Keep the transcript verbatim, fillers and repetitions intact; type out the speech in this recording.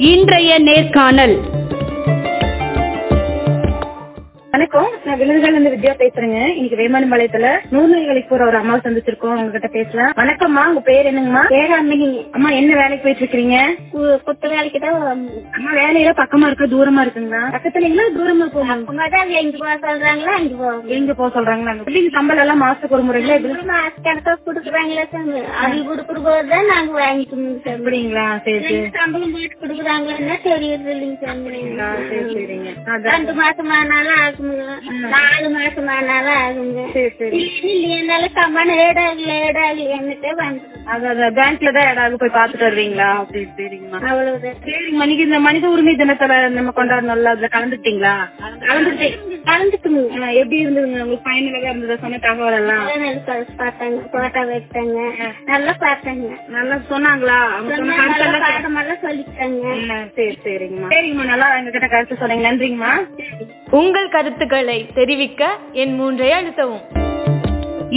இன்றைய நேர்காணல். வணக்கம், நான் விருதுகள் இருந்து வித்யா பேசுறேங்க. இன்னைக்கு வேமனபாளையத்துல நூறு வேலைக்கு போற ஒரு அம்மா சந்திச்சிருக்கோம். உங்ககிட்ட பேசலாம். வணக்கம்மா, உங்க பேர் என்னங்கம்மா? பேர் அம்மினி. அம்மா, என்ன வேலைக்கு போயிட்டு இருக்கீங்க? குத்து வேலைக்கு தான். அம்மா, வேலையில பக்கமா இருக்க தூரமா இருக்குங்களா? பக்கத்துலங்களா தூரமா போகும்? எங்க போக சொல்றாங்களா அங்க போகும். எங்க போக சொல்றாங்களா? எப்படிங்க சம்பளம் எல்லாம் மாசத்துக்கு ஒரு முறையில கணக்கா குடுக்குறாங்களா சார்? அது குடுக்குற போதுதான் நாங்க வாங்கிக்கணும் சார். அப்படிங்களா? சரி சரி. சம்பளம் போயிட்டு குடுக்குறாங்கன்னா தெரியுது இல்லைங்க சார். சரி சரிங்க. ரெண்டு மாசம் ஆனாலும் ஆகுங்க, நாலு மாசம் ஆனாலும் ஆகுங்க. சரி சரி. இல்லையனால கம்மான ஏடாகல ஏடாகலன்னுட்டே வந்து அதான் பேங்க்ல தான் ஏடாவது போய் பாத்துட்டு வருவீங்களா? சரி சரிங்கம்மா. அவ்வளவுதான். சரிங்கம்மா, நீங்க இந்த மனித உரிமை தினத்துல நம்ம கொண்டாடணும்ல, அதுல கலந்துட்டீங்களா? கலந்துட்டு கலந்துக்குங்க. எப்படி இருந்ததுங்க? உங்களுக்கு பயனுள்ளதா இருந்ததா சொன்ன தகவல் எல்லாம்? பார்த்தாங்க, போட்டோ வைத்தாங்க, நல்லா பார்த்தாங்க. நல்லா சொன்னாங்களா? அவங்க சொன்ன கருத்தெல்லாம் பாடமெல்லாம் சொல்லிட்டாங்க. சரி சரிங்கம்மா. சரிங்கம்மா, நல்லா எங்க கிட்ட கருத்து சொன்னீங்க. நன்றிங்கம்மா. உங்கள் கருத்துக்களை தெரிவிக்க என் மூன்றை அழுத்தவும்.